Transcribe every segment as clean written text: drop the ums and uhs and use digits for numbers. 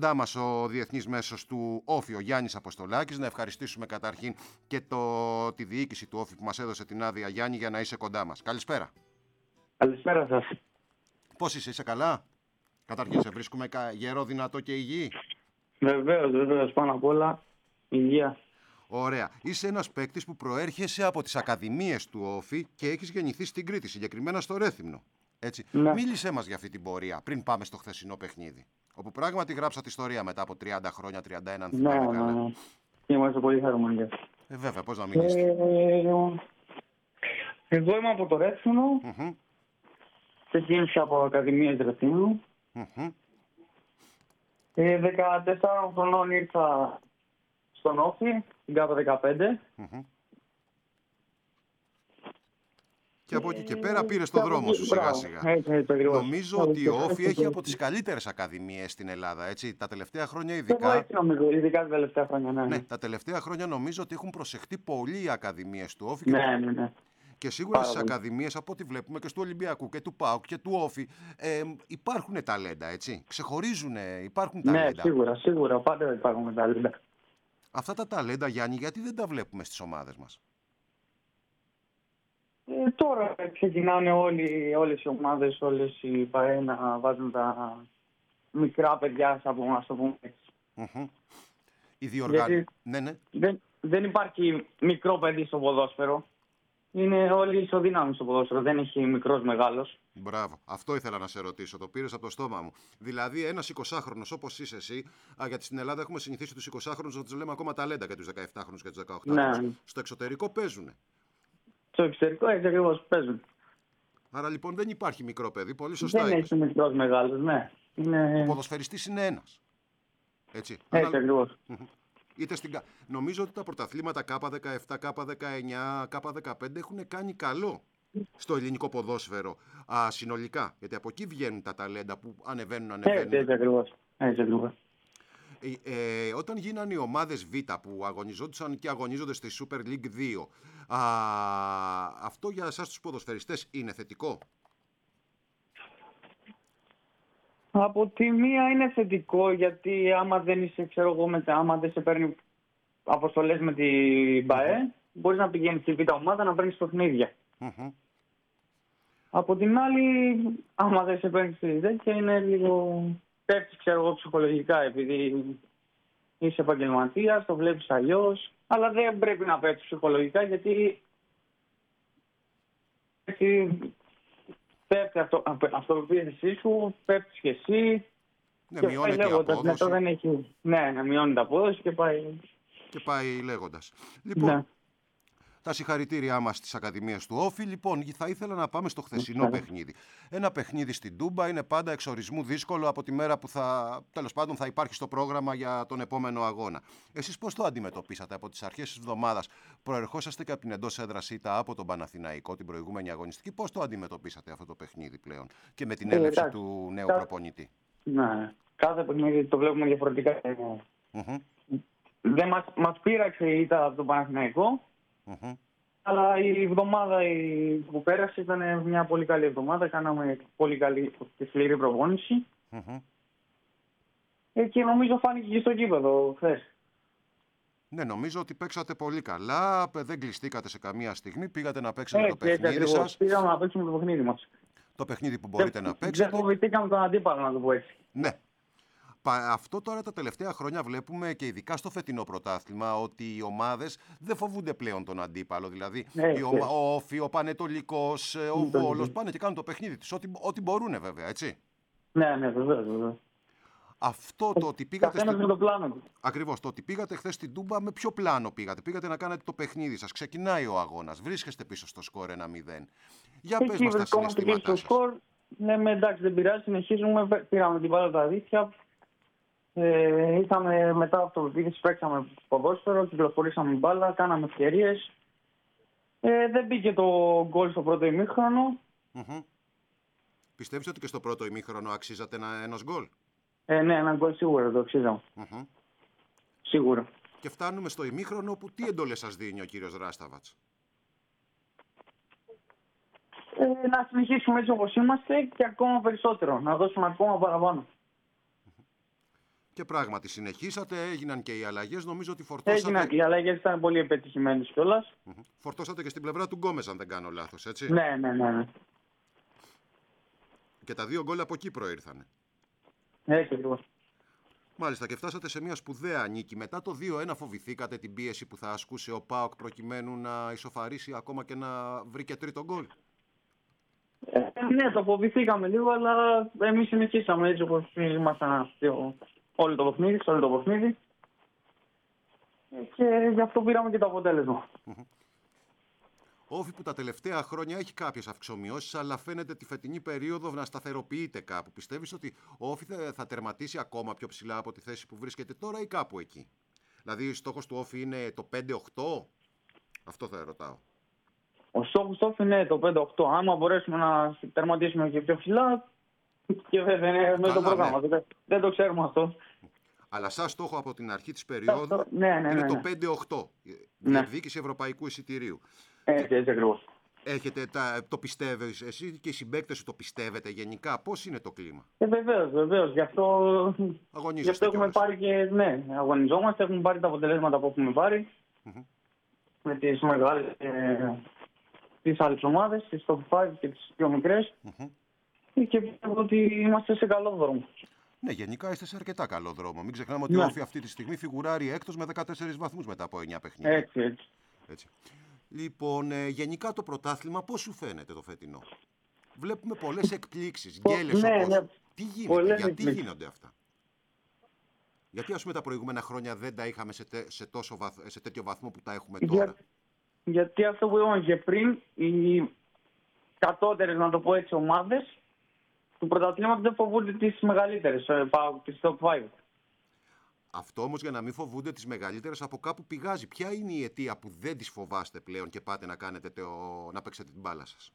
κοντά μας ο διεθνής μέσος του Όφη, ο Γιάννης Αποστολάκης. Να ευχαριστήσουμε καταρχήν και τη διοίκηση του Όφη που μας έδωσε την άδεια, Γιάννη, για να είσαι κοντά μας. Καλησπέρα. Καλησπέρα σας. Πώς είσαι καλά? Καταρχήν, σε βρίσκουμε γερό, δυνατό και υγιή? Βεβαίως, πάνω απ' όλα υγεία. Ωραία. Είσαι ένας παίκτης που προέρχεσαι από τις ακαδημίες του Όφη και έχεις γεννηθεί στην Κρήτη, συγκεκριμένα στο Ρέθυμνο. Έτσι. Ναι. Μίλησέ μας για αυτή την πορεία πριν πάμε στο χθεσινό παιχνίδι. Όπου πράγματι γράψατε ιστορία μετά από 30 χρόνια, 31 αν θυμάμαι καλά. Ναι. Είμαστε πολύ χαρούμενοι γι' αυτό. Βέβαια, πώς να μιλήσεις. Εγώ είμαι από το Ρέθυμνο. Ξεκίνησα από Ακαδημίες Ρέθυμνου. 14 χρονών ήρθα στον Όφη, στην ΚΑΠΑ 15. Και από εκεί και πέρα πήρες το δρόμο σου σιγά σιγά. Νομίζω ότι ο Όφη έχει από τις καλύτερες ακαδημίες στην Ελλάδα, έτσι. Τα τελευταία χρόνια ειδικά. Ειδικά τα τελευταία χρόνια, ναι. Τα τελευταία χρόνια νομίζω ότι έχουν προσεχτεί πολύ οι ακαδημίες του Όφη. Ναι. Και σίγουρα στις ακαδημίες, από ό,τι βλέπουμε και του Ολυμπιακού και του ΠΑΟΚ και του Όφη, υπάρχουν ταλέντα, έτσι. Ξεχωρίζουν, υπάρχουν ταλέντα. Ναι, σίγουρα, πάντα υπάρχουν ταλέντα. Αυτά τα ταλέντα, Γιάννη, γιατί δεν τα βλέπουμε στις ομάδες μας? Τώρα ξεκινάνε όλες οι ομάδες, όλες οι ΠΑΕ να βάζουν τα μικρά παιδιά, ας το πούμε έτσι. Η διοργάνωση. Ναι. Δεν υπάρχει μικρό παιδί στο ποδόσφαιρο. Είναι όλοι ισοδύναμοι στο ποδόσφαιρο, δεν έχει μικρός μεγάλος. Μπράβο. Αυτό ήθελα να σε ρωτήσω. Το πήρες από το στόμα μου. Δηλαδή, ένας 20χρονος όπως είσαι εσύ, γιατί στην Ελλάδα έχουμε συνηθίσει τους 20χρονους να τους λέμε ακόμα ταλέντα και τους 17χρονους και τους 18χρονους. Ναι. Στο εξωτερικό παίζουν. Στο εξωτερικό έτσι ακριβώς παίζουν. Άρα λοιπόν δεν υπάρχει μικρό παιδί. Πολύ σωστά. Δεν έχει μικρός μεγάλος, ναι. Ο ποδοσφαιριστής είναι ένας. Έτσι ακριβώς. Νομίζω ότι τα πρωταθλήματα K17, K19, K15 έχουν κάνει καλό στο ελληνικό ποδόσφαιρο συνολικά. Γιατί από εκεί βγαίνουν τα ταλέντα που ανεβαίνουν. Έτσι ακριβώς. Όταν γίνανε οι ομάδες Β που αγωνιζόντουσαν και αγωνίζονται στη Super League 2, αυτό για εσάς τους ποδοσφαιριστές είναι θετικό? Από τη μία είναι θετικό, γιατί άμα δεν είσαι, άμα δεν σε παίρνει αποστολές με την ΠΑΕ, μπορείς να πηγαίνεις στη Β' ομάδα να παίρνεις παιχνίδια. Από την άλλη, άμα δεν σε παίρνει στη τέτοια, είναι λίγο πέφτεις, ψυχολογικά, επειδή είσαι επαγγελματίας, το βλέπεις αλλιώς, αλλά δεν πρέπει να πέφτεις ψυχολογικά, γιατί πέφτει αυτοπεποίθησή σου, πέφτεις και εσύ. Ναι, μειώνεται η απόδοση. Να μειώνει την απόδοση και πάει. Και πάει λέγοντας. Λοιπόν, ναι. Τα συγχαρητήριά μας στις Ακαδημίες του Όφη. Λοιπόν, θα ήθελα να πάμε στο χθεσινό παιχνίδι. Ένα παιχνίδι στην Τούμπα είναι πάντα εξορισμού δύσκολο από τη μέρα που τέλος πάντων θα υπάρχει στο πρόγραμμα για τον επόμενο αγώνα. Εσείς πώς το αντιμετωπίσατε από τις αρχές της εβδομάδας? Προερχόσαστε και από την εντός έδρας ήττα από τον Παναθηναϊκό την προηγούμενη αγωνιστική. Πώς το αντιμετωπίσατε αυτό το παιχνίδι πλέον και με την έλευση του νέου προπονητή? Ναι, κάθε παιχνίδι το βλέπουμε διαφορετικά. Δεν μας πείραξε η ήττα από τον Παναθηναϊκό. Αλλά η εβδομάδα που πέρασε ήταν μια πολύ καλή εβδομάδα. Κάναμε πολύ καλή και σκληρή προπόνηση. Και νομίζω φάνηκε και στο γήπεδο χθες. Ναι, νομίζω ότι παίξατε πολύ καλά. Δεν κλειστήκατε σε καμία στιγμή. Πήγατε να παίξετε το παιχνίδι σας. Πήγαμε να παίξουμε το παιχνίδι μας. Το παιχνίδι που μπορείτε να παίξετε. Δεν φοβηθήκαμε τον αντίπαλο, να το πω έτσι. Ναι. Αυτό τώρα τα τελευταία χρόνια βλέπουμε και ειδικά στο φετινό πρωτάθλημα ότι οι ομάδες δεν φοβούνται πλέον τον αντίπαλο. Δηλαδή ο Όφη, ο Πανετολικός, ο Βόλος πάνε και κάνουν το παιχνίδι τους. Ό,τι μπορούν βέβαια, έτσι. Ναι, βέβαια. Αυτό το ότι πήγατε. Καθένας με το πλάνο του. Ακριβώς. Το ότι πήγατε χθες στην Τούμπα, με ποιο πλάνο πήγατε? Πήγατε να κάνετε το παιχνίδι σας. Ξεκινάει ο αγώνας. Βρίσκεστε πίσω στο σκορ 1-0. Για πες μας τα συναισθήματά σας. Λέμε εντάξει, δεν πειράζει, συνεχίζουμε. Πήραμε την μπάλα τα δίχτυα. Ήρθαμε μετά από το επίθεση, παίξαμε ποδόσφαιρο, κυκλοφορήσαμε μπάλα, κάναμε ευκαιρίες. Δεν μπήκε το γκολ στο πρώτο ημίχρονο. Πιστεύεις ότι και στο πρώτο ημίχρονο αξίζατε ενός γκολ? Ναι, ένα γκολ σίγουρα το αξίζαμε. Σίγουρα. Και φτάνουμε στο ημίχρονο που τι εντολές σας δίνει ο κύριος Ράσταβατς? Να συνεχίσουμε έτσι όπως είμαστε και ακόμα περισσότερο, να δώσουμε ακόμα παραπάνω. Και πράγματι συνεχίσατε, έγιναν και οι αλλαγές. Νομίζω ότι φορτώσατε. Έγιναν οι αλλαγές, ήταν πολύ επιτυχημένες κιόλας. Φορτώσατε και στην πλευρά του Γκόμες, αν δεν κάνω λάθος, έτσι. Ναι. Και τα 2 γκολ από εκεί προήρθανε. Έτσι ακριβώς. Μάλιστα, και φτάσατε σε μια σπουδαία νίκη. Μετά το 2-1 φοβηθήκατε την πίεση που θα ασκούσε ο ΠΑΟΚ προκειμένου να ισοφαρίσει ακόμα και να βρει και τρίτο γκολ? Ναι, το φοβηθήκαμε λίγο, αλλά εμείς συνεχίσαμε έτσι όπως ήμασταν όλο το παιχνίδι. Και γι' αυτό πήραμε και το αποτέλεσμα. Όφη που τα τελευταία χρόνια έχει κάποιες αυξομοιώσεις, αλλά φαίνεται τη φετινή περίοδο να σταθεροποιείται κάπου. Πιστεύεις ότι ο Όφη θα τερματίσει ακόμα πιο ψηλά από τη θέση που βρίσκεται τώρα ή κάπου εκεί? Δηλαδή, στόχος του Όφη είναι το 5-8? Αυτό θα ρωτάω. Ο στόχος του Όφη είναι το 5-8. Άμα μπορέσουμε να τερματίσουμε και πιο ψηλά, και βέβαια είναι με το πρόγραμμα. Ναι. Δεν το ξέρουμε αυτό. Αλλά σαν στόχο από την αρχή της περίοδου είναι το 5-8. Διεκδίκηση ευρωπαϊκού εισιτηρίου. Έτσι ακριβώς. Το πιστεύεις εσύ και οι συμπαίκτες σου το πιστεύετε γενικά? Πώς είναι το κλίμα? Βεβαίως. Γι' αυτό έχουμε πάρει και αγωνιζόμαστε. Έχουμε πάρει τα αποτελέσματα που έχουμε πάρει. Με τις μεγάλες, τις άλλες ομάδες, τις top 5 και τις πιο μικρές. Και πιστεύω ότι είμαστε σε καλό δρόμο. Ναι, γενικά είστε σε αρκετά καλό δρόμο. Μην ξεχνάμε ότι ο Όφη αυτή τη στιγμή φιγουράρει έκτος με 14 βαθμούς μετά από 9 παιχνίδια. Έτσι. Λοιπόν, γενικά το πρωτάθλημα πώς σου φαίνεται το φετινό? Βλέπουμε πολλές εκπλήξεις, γκέλες όπως. Τι γίνεται, γιατί γίνονται αυτά? Γιατί ας πούμε τα προηγούμενα χρόνια δεν τα είχαμε σε τέτοιο βαθμό που τα έχουμε τώρα? Γιατί αυτό που είπαμε και πριν, οι κατώτερες, να το πω έτσι, ομάδες του πρωταθλήματος δεν φοβούνται τις μεγαλύτερες, τις top 5. Αυτό όμως, για να μην φοβούνται τις μεγαλύτερες, από κάπου πηγάζει. Ποια είναι η αιτία που δεν τις φοβάστε πλέον και πάτε να παίξετε την μπάλα σας?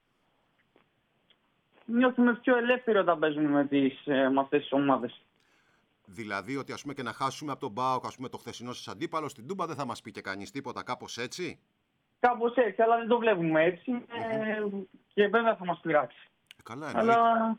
Νιώθουμε πιο ελεύθεροι όταν παίζουμε με αυτές τις ομάδες. Δηλαδή ότι ας πούμε και να χάσουμε από τον ΠΑΟΚ, ας πούμε, το χθεσινό σας αντίπαλο στην Τούμπα, δεν θα μας πει και κανείς τίποτα, κάπως έτσι? Κάπως έτσι, αλλά δεν το βλέπουμε έτσι. Και βέβαια θα μας πειράξει. Καλά, εννοείται.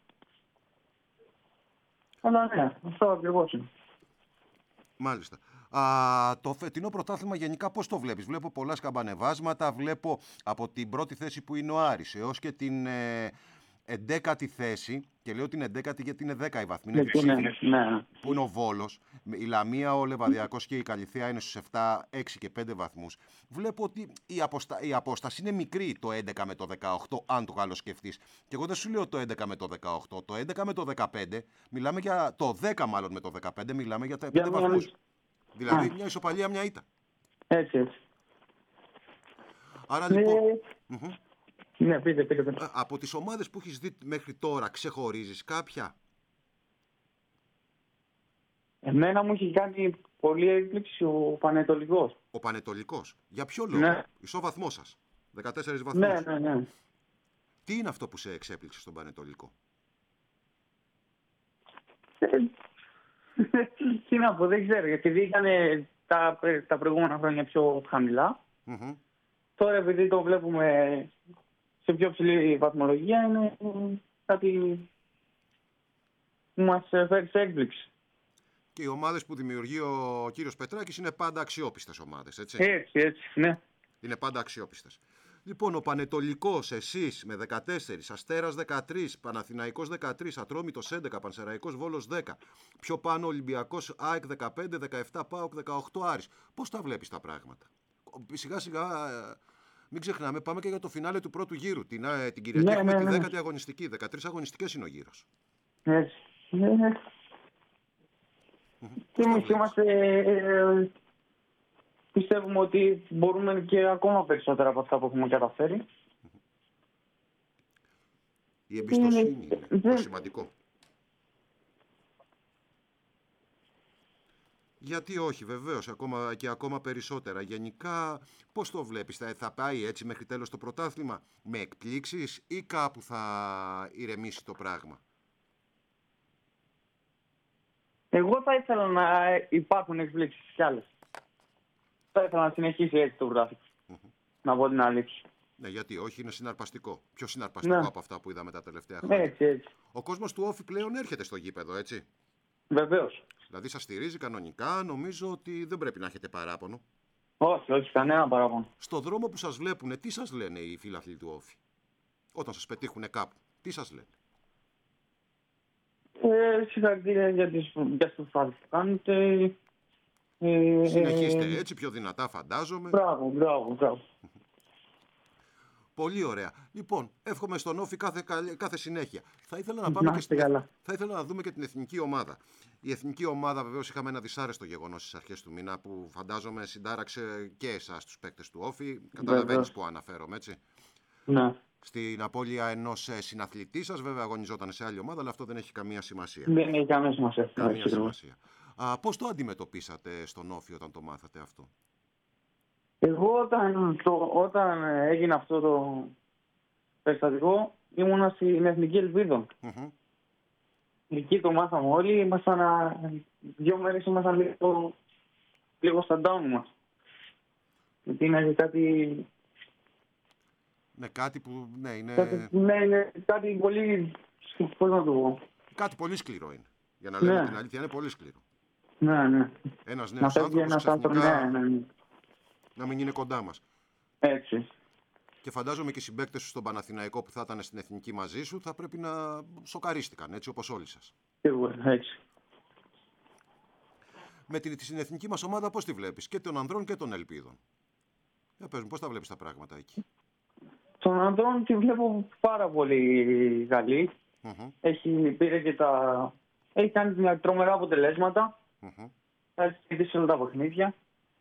Αλλά ναι, αυτό ακριβώς είναι. Μάλιστα. Το φετινό πρωτάθλημα γενικά πώς το βλέπεις? Βλέπω πολλά σκαμπανεβάσματα, βλέπω από την πρώτη θέση που είναι ο Άρης έως και την 11η θέση, και λέω την 11η γιατί είναι 10 οι βαθμοί, είναι που είναι ο Βόλος, η Λαμία, ο Λεβαδιακός και η Καλυθέα είναι στους 7, 6 και 5 βαθμούς. Βλέπω ότι η απόσταση είναι μικρή, το 11 με το 18, αν το καλοσκεφτείς. Και εγώ δεν σου λέω το 11 με το 18, το 11 με το 15, μιλάμε για το 10 μάλλον με το 15, μιλάμε για τα 5 βαθμούς. Δηλαδή μια ισοπαλία, μια ήττα. Έτσι. Άρα λοιπόν... Ναι, πείτε. Από τις ομάδες που έχεις δει μέχρι τώρα, ξεχωρίζεις κάποια? Εμένα μου έχει κάνει πολύ έκπληξη ο Πανετολικός. Ο Πανετολικός. Για ποιο λόγο? Ναι. Ισοβαθμό σας. 14 βαθμούς. Ναι. Τι είναι αυτό που σε εξέπληξε στον Πανετολικό? Τι να πω, δεν ξέρω. Επειδή ήταν τα προηγούμενα χρόνια πιο χαμηλά. Τώρα επειδή το βλέπουμε σε πιο ψηλή βαθμολογία, είναι κάτι που μας φέρει σε έκπληξη. Και οι ομάδες που δημιουργεί ο κύριος Πετράκης είναι πάντα αξιόπιστες ομάδες, έτσι? Έτσι, ναι. Είναι πάντα αξιόπιστες. Λοιπόν, ο Πανετολικός, εσείς με 14, Αστέρας 13, Παναθηναϊκός 13, Ατρόμητος 11, Πανσεραϊκός Βόλος 10, πιο πάνω Ολυμπιακός ΑΕΚ 15, 17 ΠΑΟΚ, 18 Άρης. Πώς τα βλέπεις τα πράγματα? Σιγά σιγά, μην ξεχνάμε, πάμε και για το φινάλε του πρώτου γύρου. Την Κυριακή έχουμε τη 10η αγωνιστική. 13 αγωνιστικές είναι ο γύρος. Έτσι. Και εμείς πιστεύουμε ότι μπορούμε και ακόμα περισσότερα από αυτά που έχουμε καταφέρει. Η εμπιστοσύνη είναι το σημαντικό. Γιατί όχι, βεβαίως, ακόμα περισσότερα. Γενικά, πώς το βλέπεις, θα πάει έτσι μέχρι τέλος το πρωτάθλημα με εκπλήξεις ή κάπου θα ηρεμήσει το πράγμα? Εγώ θα ήθελα να υπάρχουν εκπλήξεις κι άλλες. Θα ήθελα να συνεχίσει έτσι το πρωτάθλημα. Να πω την αλήθεια. Ναι, γιατί όχι, είναι συναρπαστικό. Πιο συναρπαστικό από αυτά που είδαμε τα τελευταία χρόνια. Έτσι. Ο κόσμος του Όφη πλέον έρχεται στο γήπεδο, έτσι? Βεβαίως. Δηλαδή σας στηρίζει κανονικά, νομίζω ότι δεν πρέπει να έχετε παράπονο. Όχι, όχι, κανένα παράπονο. Στο δρόμο που σας βλέπουνε, τι σας λένε οι φίλαθλοι του Όφη? Όταν σας πετύχουνε κάπου, τι σας λένε? Συγχαρητήρια για τις προσπάθειες που κάνετε. Συνεχίστε έτσι, πιο δυνατά φαντάζομαι. Μπράβο. Πολύ ωραία. Λοιπόν, εύχομαι στον Όφη κάθε συνέχεια. Θα ήθελα να Να πάμε είστε καλά. Θα ήθελα να δούμε και την εθνική ομάδα. Η εθνική ομάδα, βεβαίως, είχαμε ένα δυσάρεστο γεγονός στις αρχές του μήνα που φαντάζομαι συντάραξε και εσάς τους παίκτες του Όφη. Καταλαβαίνεις που αναφέρομαι, έτσι. Ναι. Στην απώλεια ενός συναθλητή σας, βέβαια αγωνιζόταν σε άλλη ομάδα, αλλά αυτό δεν έχει καμία σημασία. Δεν έχει καμία σημασία. Καμία σημασία. Πώς το αντιμετωπίσατε στον Όφη όταν το μάθατε αυτό? Εγώ όταν έγινε αυτό το περιστατικό ήμουνα στην Εθνική Ελπίδων. Εκεί το μάθαμε όλοι. Ήμασταν 2 μέρες ήμασταν λίγο στα down μας. Γιατί είναι κάτι... Ναι, κάτι που είναι... είναι κάτι πολύ... Πώς να το πω? Κάτι πολύ σκληρό είναι. Για να λέμε την αλήθεια, είναι πολύ σκληρό. Ναι. Ένας νέος άνθρωπος ξαφνικά να μην είναι κοντά μας. Έτσι. Και φαντάζομαι και οι συμπαίκτες σου στον Παναθηναϊκό που θα ήταν στην εθνική μαζί σου θα πρέπει να σοκαρίστηκαν, έτσι όπως όλοι σας. Σίγουρα, έτσι. Με την εθνική μας ομάδα πώς τη βλέπεις? Και των ανδρών και των ελπίδων. Για πες μου, πώς τα βλέπεις τα πράγματα εκεί? Των ανδρών τη βλέπω πάρα πολύ καλή. Έχει κάνει τρομερά αποτελέσματα. Έχει κερδίσει όλα τα παιχνίδια.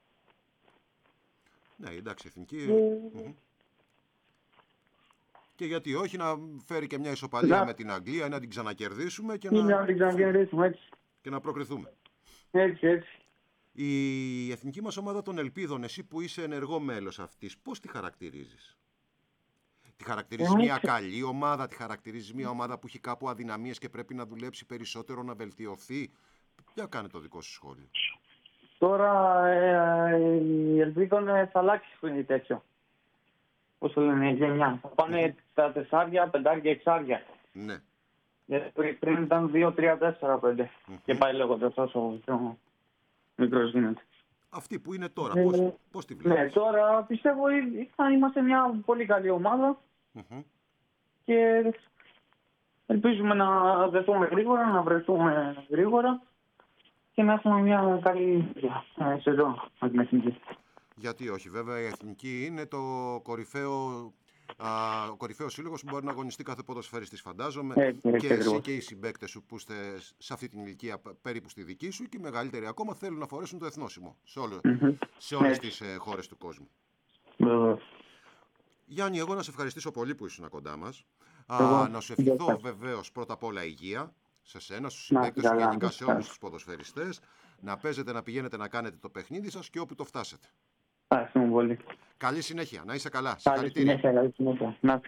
Ναι, εντάξει, εθνική. Και γιατί όχι να φέρει και μια ισοπαλία με την Αγγλία, να την ξανακερδίσουμε και να την ξανακερδίσουμε, έτσι. Και να προκριθούμε. Έτσι. Η εθνική μας ομάδα των ελπίδων, εσύ που είσαι ενεργό μέλος αυτής, πώς τη χαρακτηρίζεις? Τη χαρακτηρίζεις μια καλή ομάδα, τη χαρακτηρίζεις μια ομάδα που έχει κάπου αδυναμίες και πρέπει να δουλέψει περισσότερο, να βελτιωθεί? Για κάνε το δικό σου σχόλιο. Τώρα η Ελπίδων θα αλλάξει τέτοιο. Πώς το λένε, γενιά. Θα πάνε τα 4, 5, 6. Ναι. Γιατί πριν ήταν 2, 3, 4, 5. Και πάει λέγοντας όσο πιο μικρός γίνεται. Αυτή που είναι τώρα, πώς τη βλέπεις? Ναι, τώρα πιστεύω θα είμαστε μια πολύ καλή ομάδα. Και ελπίζουμε να δεθούμε γρήγορα, να βρεθούμε γρήγορα και να έχουμε μια καλή σεζόν με την εθνική. Γιατί όχι, βέβαια η εθνική είναι το κορυφαίο σύλλογος που μπορεί να αγωνιστεί κάθε ποδοσφαιριστής, φαντάζομαι. Και εσύ και οι συμπαίκτες σου που είστε σε αυτή την ηλικία περίπου στη δική σου και οι μεγαλύτεροι ακόμα θέλουν να φορέσουν το εθνόσημο σε όλες τις χώρες του κόσμου. Γιάννη, εγώ να σε ευχαριστήσω πολύ που ήσουν κοντά μας. Να σου ευχηθώ βεβαίως πρώτα απ' όλα υγεία σε σένα, στους συμπαίκτες σου, γενικά σε όλους τους ποδοσφαιριστές. Να παίζετε, να πηγαίνετε να κάνετε το παιχνίδι σας και όπου το φτάσετε. Ευχαριστούμε πολύ. Καλή συνέχεια, να είσαι καλά. Καλή συνέχεια.